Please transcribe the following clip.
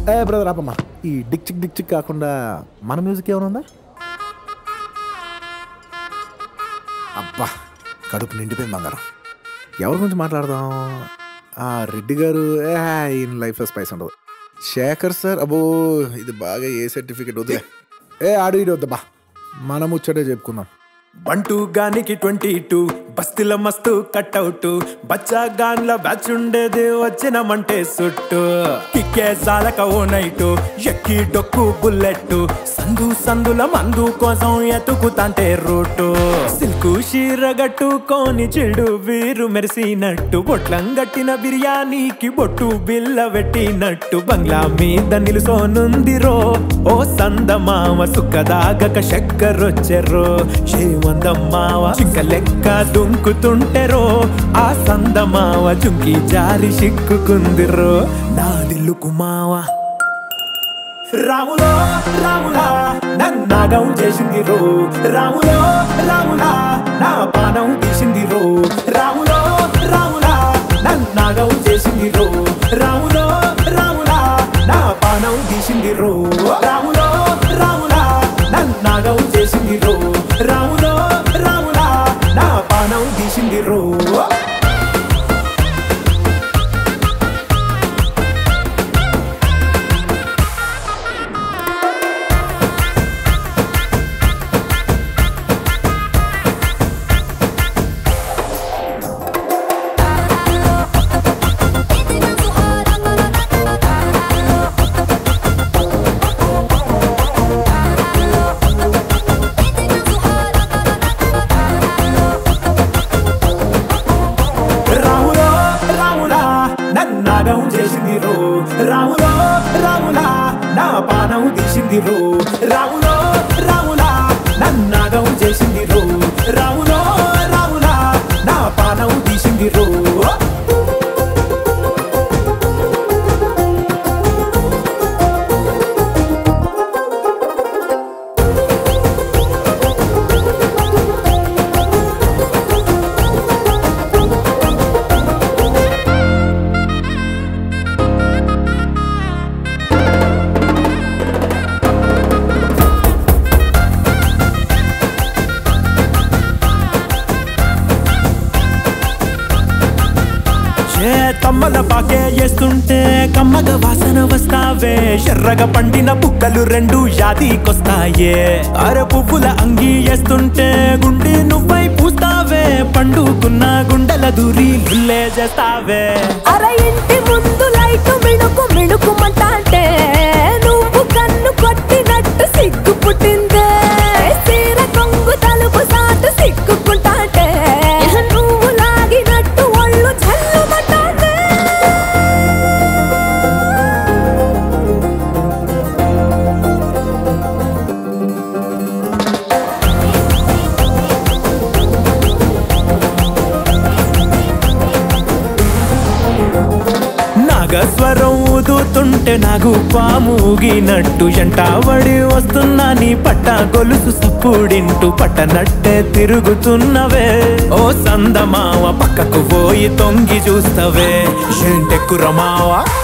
ఏ brother ఆపమ్మా, ఈ Dick చిక్ కాకుండా మన మ్యూజిక్ ఏమైనా ఉందా? అబ్బా కడుపు నిండిపోయింది బంగారం. ఎవరి గురించి మాట్లాడదాం? రెడ్డి గారు ఈయన లైఫ్లో స్పైస్ ఉండదు. శేఖర్ సార్ అబ్బో ఇది బాగా ఏ సర్టిఫికేట్ వద్దు. ఆడు ఇటు వద్దబ్బా, మనం ముచ్చటే చెప్పుకుందాం. బంటూ గానికి 22 బస్తీల మస్తు కట్అవుట్ బచ్చా గాన్ల బ్యాచ్ ఉండేది వచ్చినమంటే సుట్టు కిక్కే సాలక ఓ నైటు ఎక్కి డొక్కు బుల్లెట్ సందుల మందు కోసం ఎతుకుతాంటే రూటు సిల్కు షీరగట్టుకోని చెడు వీరు మెరిసినట్టు బొట్లం గట్టిన బిర్యానీకి బొట్టు బిల్ల పెట్టినట్టు బంగ్లా మీద నిలుసోనుందిరో ఓ సందమామ సుక్కదాగక చక్కరొచ్చెర్రో వందమ్మావ చింక లెక్క దుంకుతుంటెరో ఆ సందమావ చుంకి జారి సిక్కుకుందిరో నా దిల్లుకు మావ రాములో రాములా నన్నాగం చేసింది రో రాములో రాములా నా పానం తీసింది రో రాములో రాములా నన్నాగం చేసింది రో రాములో రాములా నా పానం తీసింది రో రాములో రాములా నన్నాగం చేసింది రో రాములో రాములా నా పానం తీసింది రో నాగం చేసింది రో రాములో రాములా నా పానం తీసింది రో రాములో రాములా నన్నాగం చేసింది రో రాములో రాములా నా పానం తీసింది రో తమ్మల పాకే చేస్తుంటే కమ్మగ వాసన వస్తావే ఎర్రగా పండిన బుక్కలు రెండు యాదికొస్తాయే అర పువ్వుల అంగి వేస్తుంటే గుండె నువ్వై పూస్తావే పండుకున్న గుండెల దూరి గుల్లే చేస్తావే అర ఇంటి ముందు లైటు మిణుకు మిణుకుమంటే నువ్వు కన్ను కొట్టినట్టు సిగ్గు పుట్టిందే సీర కొంగు తలుపు సాటు సిగ్గుకుంటాంటే నువ్వు లాగినట్టు ఒళ్ళు జల్లుమంటాంటే నాగస్వరం ఊదుతుంటే నాకు పాముగినట్టు ఎంటావడి వస్తున్నా నీ పట్ట గొలుసు సప్పుడింటూ పట్టనట్టే తిరుగుతున్నవే ఓ సందమావ పక్కకు పోయి తొంగి చూస్తవే ఏంటెక్కురమావా